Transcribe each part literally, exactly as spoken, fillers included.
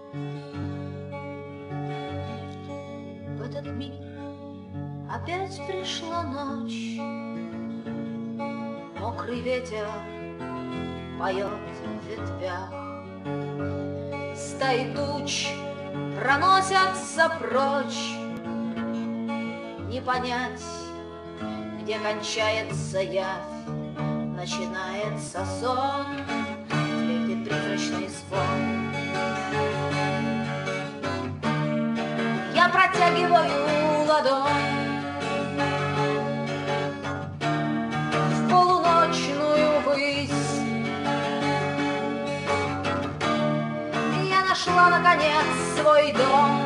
В этот миг опять пришла ночь, мокрый ветер поет в ветвях, стаи туч проносятся прочь. Не понять, где кончается явь, начинается сон, летит призрачный звон. Я протягиваю ладонь в полуночную высь. Я нашла, наконец, свой дом.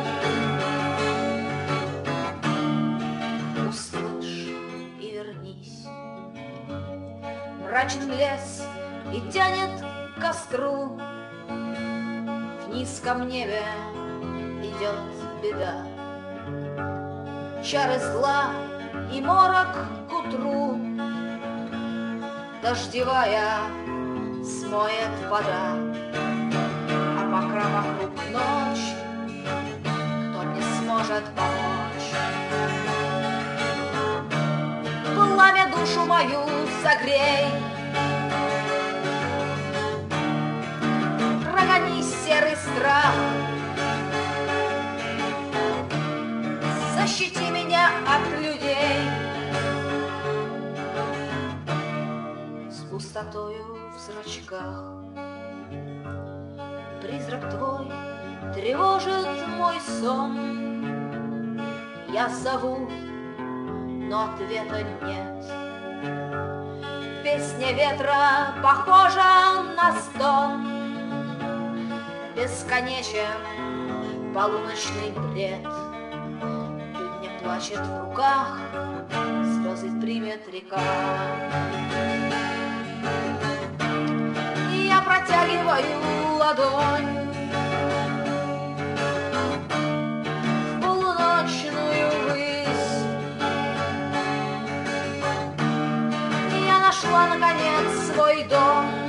Услышь и вернись. Мрачен лес и тянет к костру. В низком небе идет беда. Чары зла и морок к утру дождевая смоет вода, а покра вокруг ночь, кто мне сможет помочь? Пламя душу мою согрей, прогони серый страх, защити меня от людей. С пустотою в зрачках призрак твой тревожит мой сон. Я зову, но ответа нет. Песня ветра похожа на стон. Бесконечен полуночный бред. Плачет в руках, слезы примет река. И я протягиваю ладонь в полуночную высь. И я нашла, наконец, свой дом.